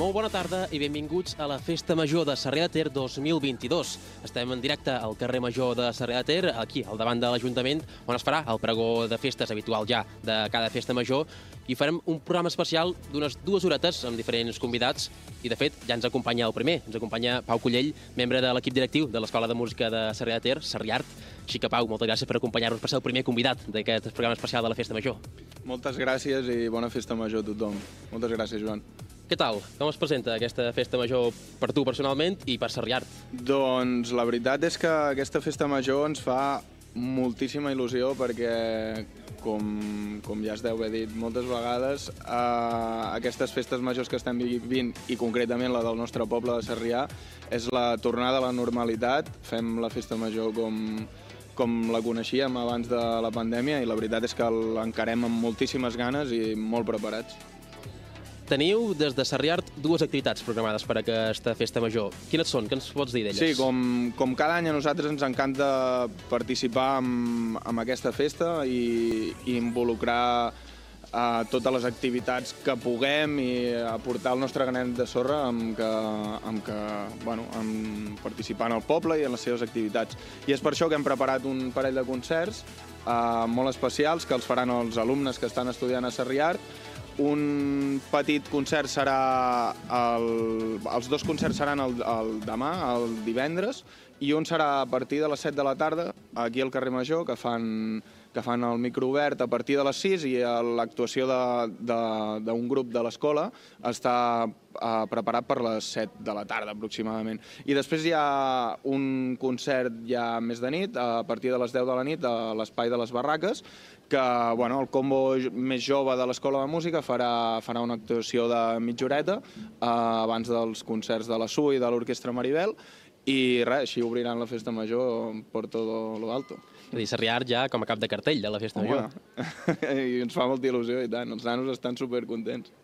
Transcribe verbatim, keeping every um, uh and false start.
Molt bona tarda i benvinguts a la Festa Major de Sarrià de Ter dos mil vint-i-dos. Estem en directe al carrer Major de Sarrià de Ter, aquí, al davant de l'Ajuntament, on es farà el pregó de festes habitual ja de cada Festa Major, i farem un programa especial d'unes dues horetes amb diferents convidats, i de fet ja ens acompanya el primer, ens acompanya Pau Collell, membre de l'equip directiu de l'Escola de Música de Sarrià de Ter, Sarriart. Així que, Pau, moltes gràcies per acompanyar-nos, per ser el primer convidat d'aquest programa especial de la Festa Major. Moltes gràcies i bona Festa Major a tothom. Moltes gràcies, Joan. Què tal? Com es presenta aquesta Festa Major per tu personalment i per Sarriart? Doncs la veritat és que aquesta Festa Major ens fa moltíssima il·lusió perquè, com, com ja es deu haver dit moltes vegades, eh, aquestes festes majors que estem vivint, i concretament la del nostre poble de Sarrià, és la tornada a la normalitat. Fem la Festa Major com, com la coneixíem abans de la pandèmia i la veritat és que l'encarem amb moltíssimes ganes i molt preparats. Teniu des de Sarriart dues activitats programades per a aquesta Festa Major. Quines són? Què ens pots dir d'elles? Sí, com, com cada any a nosaltres ens encanta participar en, en aquesta festa i, i involucrar a totes les activitats que puguem i aportar el nostre granet de sorra amb, que, amb, que, bueno, amb participar en el poble i en les seves activitats. I és per això que hem preparat un parell de concerts eh, molt especials que els faran els alumnes que estan estudiant a Sarriart. Un petit concert serà... El, els dos concerts seran el, el demà, el divendres, i un serà a partir de les set de la tarda, aquí al carrer Major, que fan, que fan el micro obert a partir de les sis, i l'actuació d'un grup de l'escola està eh, preparat per les set de la tarda, aproximadament. I després hi ha un concert ja més de nit, a partir de les deu de la nit, a l'Espai de les Barraques, que bueno, el combo més jove de l'Escola de Música farà, farà una actuació de mitja horeta eh, abans dels concerts de la S U i de l'Orquestra Maribel, i res, així obriran la Festa Major per todo lo alto. És a dir, Sarriart ja com a cap de cartell de la Festa Major. I ens fa molta il·lusió i tant, els nanos estan supercontents.